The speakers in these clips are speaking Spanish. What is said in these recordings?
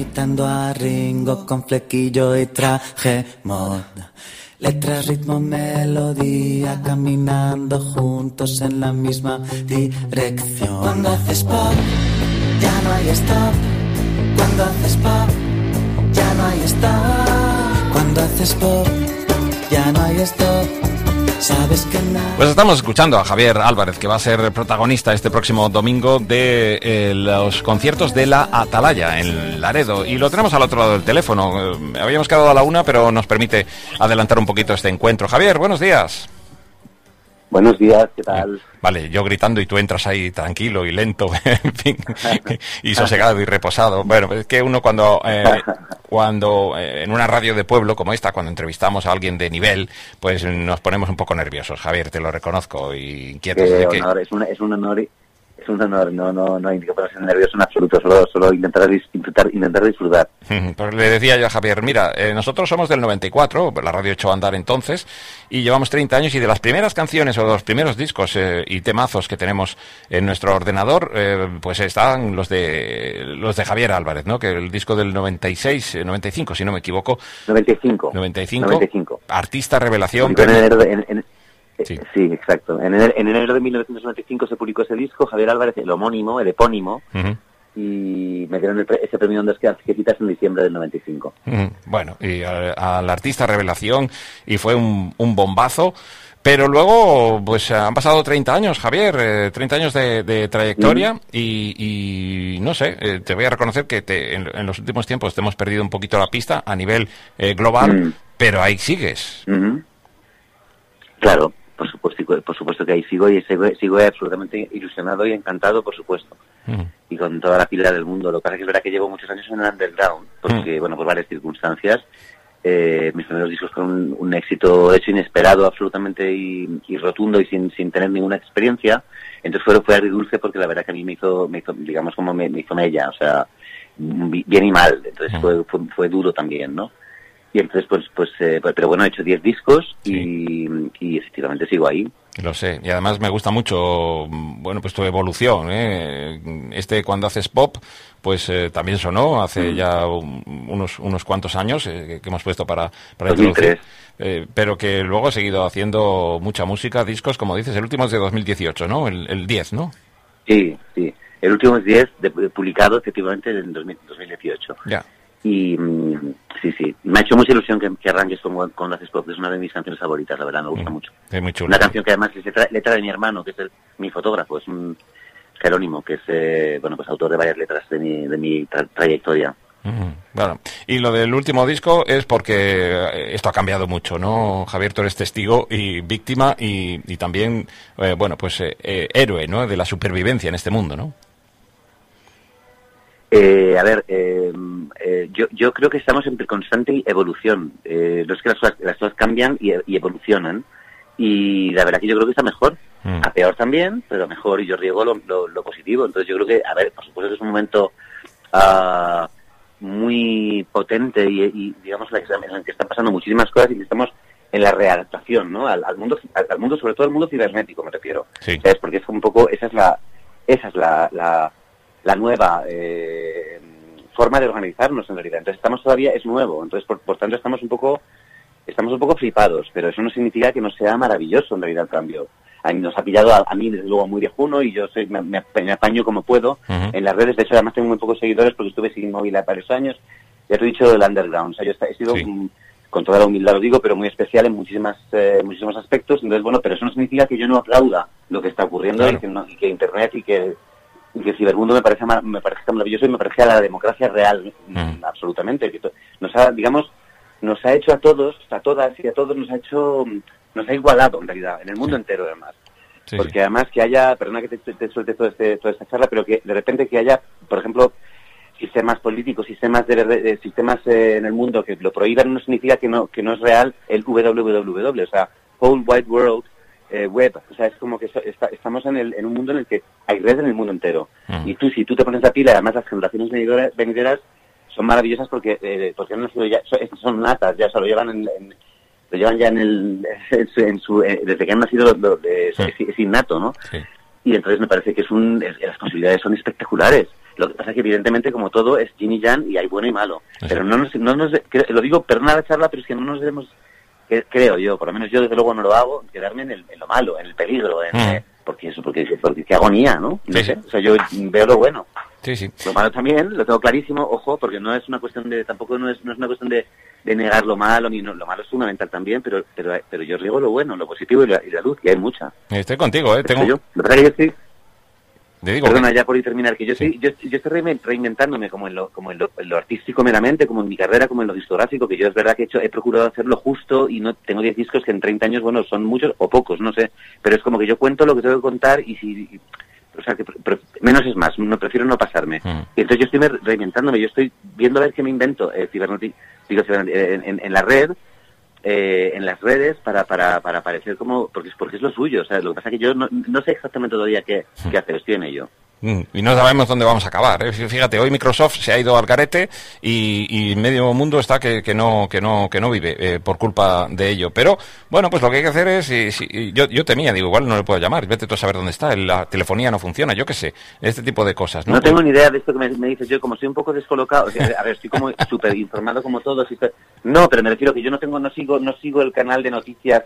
imitando a Ringo con flequillo y traje mod. Letras, ritmo, melodía, caminando juntos en la misma dirección. Cuando haces pop, ya no hay stop. Cuando haces pop, ya no hay stop. Cuando haces pop, ya no hay stop. Sabes que nada... Pues estamos escuchando a Javier Álvarez, que va a ser protagonista este próximo domingo de los conciertos de la Atalaya en Laredo, y lo tenemos al otro lado del teléfono. Habíamos quedado a la 1, pero nos permite adelantar un poquito este encuentro. Javier, buenos días. Buenos días, ¿qué tal? Vale, yo gritando y tú entras ahí tranquilo y lento, en fin, y sosegado y reposado. Bueno, es que uno cuando en una radio de pueblo como esta, cuando entrevistamos a alguien de nivel, pues nos ponemos un poco nerviosos. Javier, te lo reconozco, y inquietos. Es un honor, no hay que ponerse nervioso en absoluto, solo intentar disfrutar. Pues le decía yo a Javier, mira, nosotros somos del 94, la radio echó a andar entonces, y llevamos 30 años, y de las primeras canciones o de los primeros discos y temazos que tenemos en nuestro ordenador, pues están los de Javier Álvarez, ¿no? Que el disco del 95, si no me equivoco. 95. Artista revelación. Sí, exacto. En enero de 1995 se publicó ese disco, Javier Álvarez, el epónimo, y me dieron ese premio Ondas que citas en diciembre del 95. Bueno, y al artista revelación, y fue un bombazo. Pero luego, pues han pasado 30 años, Javier, 30 años de trayectoria, y no sé, te voy a reconocer que en los últimos tiempos te hemos perdido un poquito la pista a nivel global, pero ahí sigues. Claro. Por supuesto que ahí sigo, y sigo absolutamente ilusionado y encantado, por supuesto. Y con toda la pila del mundo. Lo que pasa es que es verdad que llevo muchos años en el underground, porque, bueno, por varias circunstancias. Mis primeros discos fueron un éxito hecho inesperado, absolutamente y rotundo, y sin tener ninguna experiencia. Entonces fue agridulce, porque la verdad que a mí me hizo digamos, como me hizo mella, o sea, bien y mal. Entonces fue duro también, ¿no? Y entonces, pero bueno, he hecho 10 discos, y efectivamente sigo ahí. Lo sé, y además me gusta mucho, bueno, pues tu evolución, cuando haces pop, pues también sonó hace ya unos cuantos años, que hemos puesto para introducir, pero que luego he seguido haciendo mucha música, discos, como dices, el último es de 2018, ¿no? El 10, ¿no? Sí, el último es 10, publicado efectivamente en 2018. Ya. Y sí, me ha hecho mucha ilusión que arranques con Haces Pop. Es una de mis canciones favoritas, la verdad, me gusta mucho. Es muy chulo. Una canción que además es letra de mi hermano, que es mi fotógrafo, es un Jerónimo, que es pues autor de varias letras de mi trayectoria. Bueno, y lo del último disco es porque esto ha cambiado mucho, ¿no? Javier, tú eres testigo y víctima, y también, héroe, ¿no? De la supervivencia en este mundo, ¿no? Yo creo que estamos en constante evolución. No es que las cosas cambian y evolucionan, y la verdad que yo creo que está mejor. A peor también, pero mejor, y yo riego lo positivo. Entonces yo creo que, por supuesto que es un momento muy potente y digamos en el que están pasando muchísimas cosas, y que estamos en la readaptación, ¿no? al mundo, sobre todo al mundo cibernético, me refiero. Sí. ¿Sabes? Porque es un poco, esa es la nueva forma de organizarnos, en realidad. Entonces es nuevo, entonces por tanto estamos un poco flipados, pero eso no significa que no sea maravilloso, en realidad, el cambio. A mí nos ha pillado a mí, desde luego, muy viejuno, y yo me apaño como puedo en las redes. De hecho, además tengo muy pocos seguidores, porque estuve sin móvil varios años. Ya te he dicho, del underground. O sea, yo he sido, con toda la humildad lo digo, pero muy especial en muchísimos aspectos. Entonces, bueno, pero eso no significa que yo no aplauda lo que está ocurriendo, claro. y que Internet y que el cibermundo me parece maravilloso, y me parece a la democracia real, absolutamente. Que nos ha hecho a todos, a todas y a todos, nos ha igualado, en realidad, en el mundo entero, además. Sí, porque además que haya, perdona que te suelte toda esta charla, pero que de repente que haya, por ejemplo, sistemas políticos, sistemas en el mundo que lo prohíban, no significa que no es real el www, o sea, Whole Wide World Web. O sea, es como que estamos en un mundo en el que hay red en el mundo entero. Y si tú te pones la pila, además las generaciones venideras son maravillosas, porque han nacido ya, son natas, ya se lo llevan lo llevan ya desde que han nacido, es innato, ¿no? Sí. Y entonces me parece que las posibilidades son espectaculares. Lo que pasa es que evidentemente como todo es yin y yang y hay bueno y malo. Pero no nos lo digo, perdona la charla, pero es que no nos debemos, creo yo, por lo menos yo desde luego no lo hago, quedarme en lo malo, en el peligro, porque qué agonía, ¿no? No sé, o sea, yo veo lo bueno. Sí, sí. Lo malo también, lo tengo clarísimo, ojo, porque no es una cuestión de, tampoco no es una cuestión de negar lo malo, ni no, lo malo es fundamental también, pero yo digo lo bueno, lo positivo y la luz, y hay mucha. Estoy contigo, Lo que pasa es que yo estoy... Te digo, perdona, ya por ir terminar, que yo estoy reinventándome como en lo artístico meramente, como en mi carrera, como en lo discográfico, que yo es verdad que he procurado hacerlo justo y no tengo 10 discos que en 30 años, bueno, son muchos o pocos, no sé, pero es como que yo cuento lo que tengo que contar y o sea, que menos es más, no prefiero no pasarme. Y entonces yo estoy reinventándome, yo estoy viendo a ver qué me invento en la red, en las redes para parecer como, porque es lo suyo, o sea, lo que pasa es que yo no sé exactamente todavía qué hacer, estoy en ello. Y no sabemos dónde vamos a acabar, ¿eh? Fíjate, hoy Microsoft se ha ido al garete y medio mundo está que no vive por culpa de ello. Pero, bueno, pues lo que hay que hacer es, yo temía, digo, igual no le puedo llamar, vete tú a saber dónde está, la telefonía no funciona, yo qué sé, este tipo de cosas, ¿no? No tengo ni idea de esto que me dices, yo como soy un poco descolocado, o sea, a ver, estoy como súper informado como todos, no, pero me refiero que yo no sigo el canal de noticias,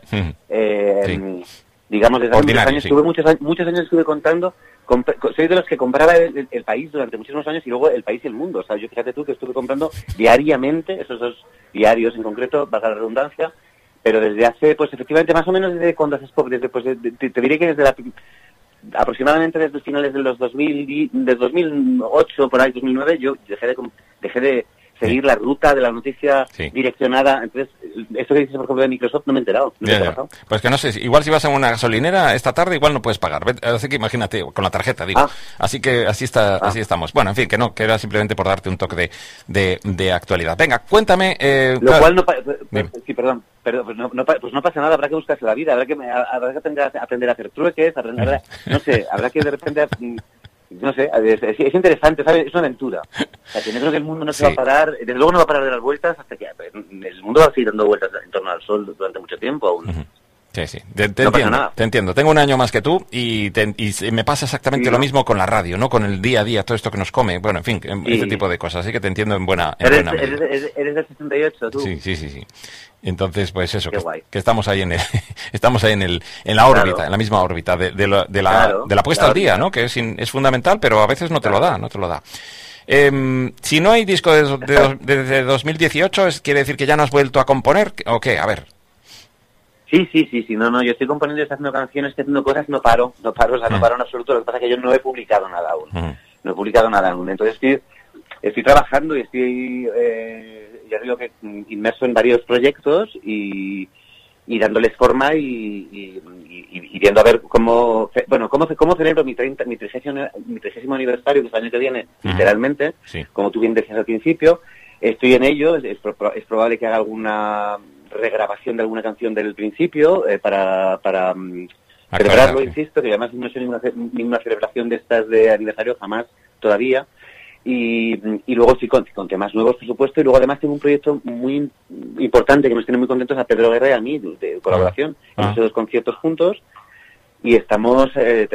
digamos, desde hace muchos años, muchos años estuve contando. Soy de los que compraba el país durante muchísimos años y luego el país y el mundo. O sea, yo fíjate tú que estuve comprando diariamente, esos 2 diarios en concreto, valga la redundancia, pero desde hace, pues efectivamente, más o menos desde cuando haces pop, te diré que desde aproximadamente desde finales de los 2000, desde 2008, por ahí, 2009, yo dejé de seguir la ruta de la noticia direccionada. Entonces, esto que dices, por ejemplo, de Microsoft, no me he enterado. Pues que no sé, igual si vas a una gasolinera esta tarde, igual no puedes pagar. Así que imagínate, con la tarjeta, digo. Así que así estamos. Bueno, en fin, que era simplemente por darte un toque de actualidad. Venga, cuéntame... Lo cual no... sí, perdón. Pero pues no pasa nada, habrá que buscarse la vida, habrá que aprender a hacer trueques, no sé, habrá que de repente... No sé, es interesante, ¿sabes? Es una aventura. O sea, que yo creo que el mundo no se va a parar, desde luego no va a parar de dar vueltas hasta que el mundo va a seguir dando vueltas en torno al sol durante mucho tiempo aún. Sí. Te entiendo. Tengo un año más que tú y me pasa exactamente lo mismo con la radio, ¿no? Con el día a día, todo esto que nos come. Bueno, en fin, este tipo de cosas. Así que te entiendo en buena medida. ¿Eres del 68, tú? Sí. Entonces, pues eso, que estamos ahí en la órbita, en la misma órbita de la puesta al día, ¿no? Que es fundamental, pero a veces no te lo da. Si no hay disco desde 2018, ¿quiere decir que ya no has vuelto a componer o qué? A ver. Sí, no, yo estoy componiendo, estoy haciendo canciones, estoy haciendo cosas, no paro, no paro en absoluto. Lo que pasa es que yo no he publicado nada aún. Entonces estoy trabajando y estoy, ya digo que inmerso en varios proyectos y dándoles forma y viendo a ver cómo celebro mi 30º aniversario, que es el año que viene, literalmente, como tú bien decías al principio. Estoy en ello, es probable que haga alguna regrabación de alguna canción del principio para celebrarlo, insisto, que además no he hecho ninguna celebración de estas de aniversario jamás todavía. Y luego sí con temas nuevos, por supuesto, y luego además tengo un proyecto muy importante que nos tiene muy contentos a Pedro Guerra y a mí, de colaboración. Hemos hecho 2 conciertos juntos y tenemos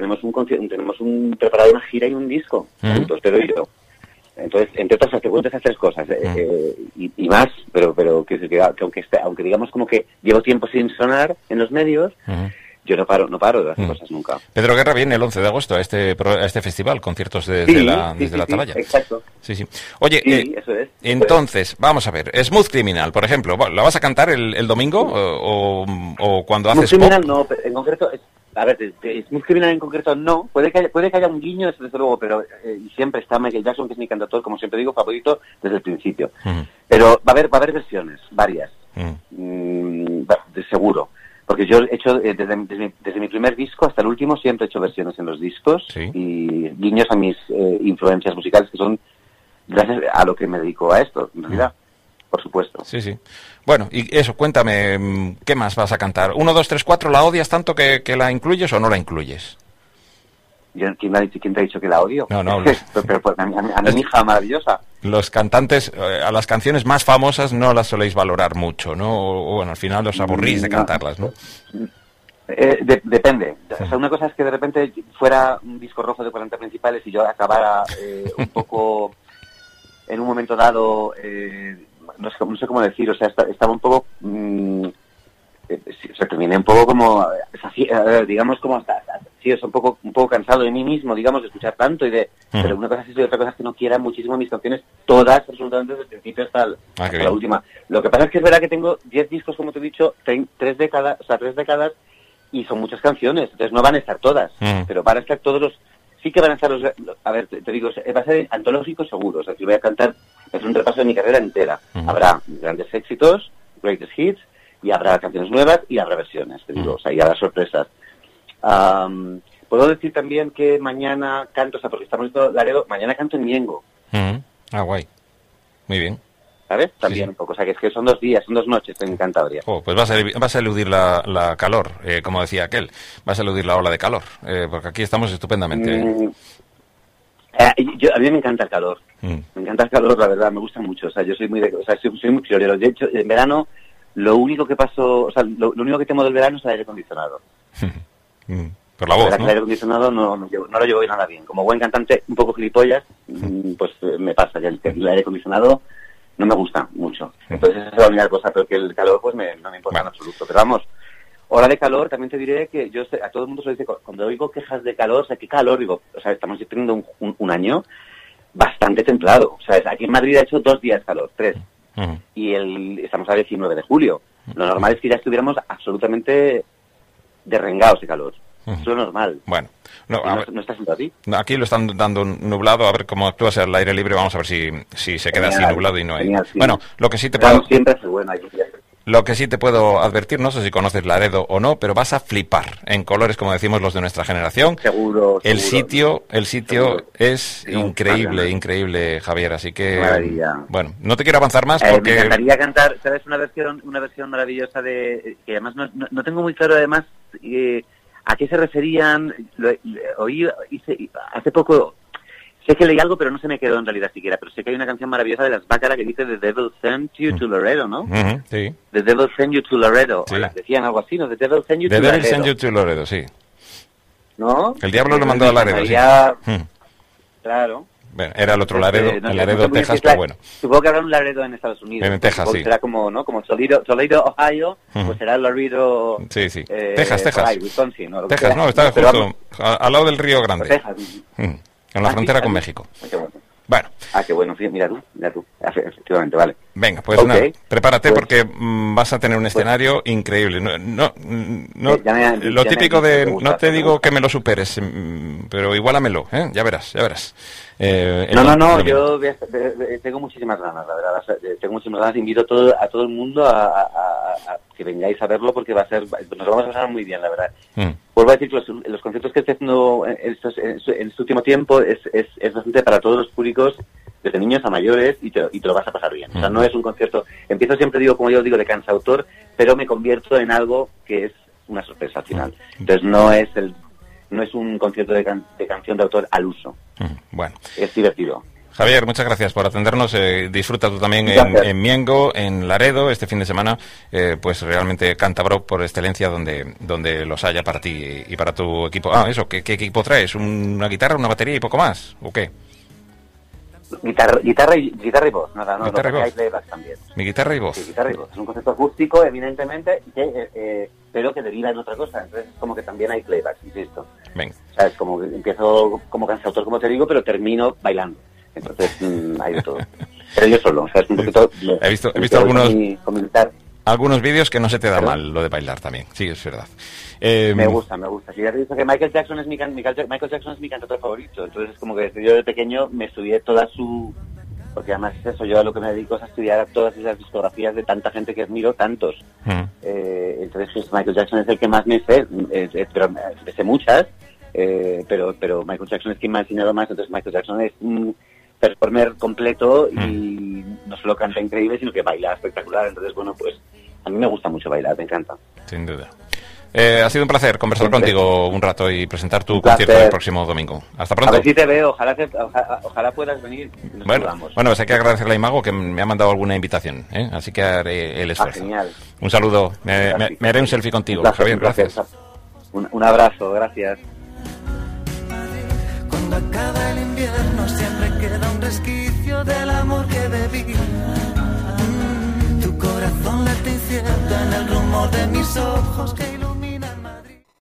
preparado una gira y un disco juntos, Pedro y yo. Entonces, entre otras esas 3 cosas y más, pero que aunque digamos como que llevo tiempo sin sonar en los medios, yo no paro de hacer cosas nunca. Pedro Guerra viene el 11 de agosto a este festival, conciertos desde la Atalaya. Exacto. Sí. Oye, eso es. Entonces, vamos a ver, Smooth Criminal, por ejemplo, ¿la vas a cantar el domingo o cuando haces Smooth Criminal no, en concreto... A ver, Smooth Criminal en concreto no, puede que haya un guiño, desde luego, pero siempre está Michael Jackson, que es mi cantautor, como siempre digo, favorito desde el principio. Pero va a haber versiones, varias, de seguro, porque yo he hecho, desde mi primer disco hasta el último, siempre he hecho versiones en los discos, y guiños a mis influencias musicales, que son gracias a lo que me dedico a esto, en realidad. Por supuesto. Sí. Bueno, y eso, cuéntame, ¿qué más vas a cantar? 1, 2, 3, 4, ¿la odias tanto que la incluyes o no la incluyes? ¿Quién te ha dicho que la odio? No. Pero a mi hija maravillosa. Los cantantes, a las canciones más famosas no las soléis valorar mucho, ¿no? O bueno, al final os aburrís de cantarlas, ¿no? Depende. O sea, una cosa es que de repente fuera un disco rojo de 40 principales y yo acabara un poco en un momento dado, no sé cómo decir, o sea, estaba un poco, terminé un poco como, digamos como sí, es un poco cansado de mí mismo, digamos, de escuchar tanto pero una cosa es eso y otra cosa es que no quiera muchísimo mis canciones, todas absolutamente desde el principio hasta la última. Lo que pasa es que es verdad que tengo 10 discos, como te he dicho, 3 décadas, y son muchas canciones, entonces no van a estar todas, pero van a estar todos los... Sí que van a estar los... A ver, te digo, va a ser antológico seguro, o sea, que voy a cantar, es un repaso de mi carrera entera. Habrá grandes éxitos, greatest hits, y habrá canciones nuevas y habrá versiones, te digo, o sea, y habrá sorpresas. Puedo decir también que mañana canto, o sea, porque estamos viendo Laredo, mañana canto en Miengo. Guay. Muy bien. ¿Sabes? También sí. Un poco, o sea, que es que son 2 días, son 2 noches en Cantabria. Pues vas a eludir la calor, como decía aquel. Vas a eludir la ola de calor, porque aquí estamos estupendamente. A mí me encanta el calor. Me encanta el calor, la verdad, me gusta mucho. O sea, yo soy muy friolero. De hecho, en verano, lo único que paso, o sea, lo único que temo del verano es el aire acondicionado. Por la voz, ¿no? El aire acondicionado no lo llevo nada bien. Como buen cantante, un poco gilipollas, pues me pasa. Ya el aire acondicionado no me gusta mucho. Entonces esa es la única cosa, pero que el calor pues no me importa en absoluto. Pero vamos, hora de calor, también te diré que yo a todo el mundo se lo dice, cuando oigo quejas de calor, o sea, ¿qué calor? Digo, o sea, estamos teniendo un año bastante templado. O sea, aquí en Madrid ha hecho 2 días calor, 3. Y estamos a 19 de julio. Lo normal es que ya estuviéramos absolutamente derrengados de calor. Es lo normal. Bueno. No está siendo así. Aquí lo están dando nublado, a ver cómo actúas al aire libre, vamos a ver si se queda así nublado y no hay. Genial, sí. Bueno, lo que sí te puedo... siempre es bueno, Lo que sí te puedo advertir, no sé si conoces Laredo o no, pero vas a flipar en colores, como decimos los de nuestra generación. Seguro. El sitio seguro. Es increíble, Javier, así que... Maravilla. Bueno, no te quiero avanzar más porque... Me encantaría cantar, ¿sabes? Una versión maravillosa que además no tengo muy claro además a qué se referían. Hice hace poco... Sé que leí algo, pero no se me quedó en realidad siquiera. Pero sé que hay una canción maravillosa de las Bácara que dice The Devil Sent You to Laredo, ¿no? Sí. The Devil Sent You to Laredo. Sí. Decían algo así, ¿no? The Devil Sent You The to Devil Laredo. Sent You to Laredo, sí. ¿No? El diablo lo mandó a Laredo, sí. Claro. Bueno, era el otro Laredo, el Laredo, Texas, pero bueno. Supongo que habrá un Laredo en Estados Unidos. En Texas, sí. Será como, ¿no? Como Toledo, Ohio, pues será el Laredo... Sí. Texas. Ahí, Wisconsin, ¿no? Texas, no, está justo al lado del Río Grande. Texas. En la frontera con México. Bueno. Qué bueno, mira tú. Efectivamente, vale. Venga, pues prepárate porque vas a tener un escenario increíble. Lo típico de... No te digo que me lo superes, pero igualamelo, ¿eh? Ya verás. Yo tengo muchísimas ganas, la verdad. Tengo muchísimas ganas. Invito a todo el mundo a que vengáis a verlo porque nos vamos a pasar muy bien, la verdad. Vuelvo a decir que los conciertos que estoy haciendo en este último tiempo es bastante para todos los públicos, desde niños a mayores, y te lo vas a pasar bien. O sea, no es un concierto... Empiezo siempre, como yo digo, de cantautor, pero me convierto en algo que es una sorpresa al final. Entonces no es un concierto de canción de autor al uso. Bueno. Es divertido. Javier, muchas gracias por atendernos. Disfruta tú también en Miengo, en Laredo, este fin de semana, pues realmente cántabro por excelencia donde los haya para ti y para tu equipo. ¿Qué equipo traes? ¿Una guitarra, una batería y poco más? ¿O qué? Guitarra y voz, nada, no, guitarra y voz. Hay playback también. Mi guitarra y voz. Sí, guitarra y voz. Es un concepto acústico, evidentemente, pero que deriva en otra cosa. Entonces, como que también hay playback, insisto. Venga. O sea, es como que empiezo como cantautor, como te digo, pero termino bailando. Entonces, hay de todo. Pero yo solo, o sea, es un poquito... He visto algunos vídeos que no se te da mal lo de bailar también. Sí, es verdad. Me gusta. Sí, ya te he dicho que Michael Jackson es mi cantautor favorito. Entonces, es como que desde yo de pequeño me estudié toda su... Porque además es eso, yo a lo que me dedico es a estudiar todas esas discografías de tanta gente que admiro, tantos. Entonces, pues, Michael Jackson es el que más me sé, pero me sé muchas, pero Michael Jackson es quien me ha enseñado más. Entonces, Michael Jackson es un performer completo y no solo canta increíble, sino que baila espectacular. Entonces, bueno, pues a mí me gusta mucho bailar, me encanta. Sin duda. Ha sido un placer conversar contigo un rato y presentar tu concierto el próximo domingo. Hasta pronto. A ver si te veo, ojalá puedas venir. Bueno, pues hay que agradecerle a Imago que me ha mandado alguna invitación, así que haré el esfuerzo. Genial. Un saludo, me haré un selfie contigo, Javier, gracias. Un abrazo, gracias. Cuando acaba el invierno siempre queda un resquicio del amor que bebí. Tu corazón late incierto en el rumor de mis ojos que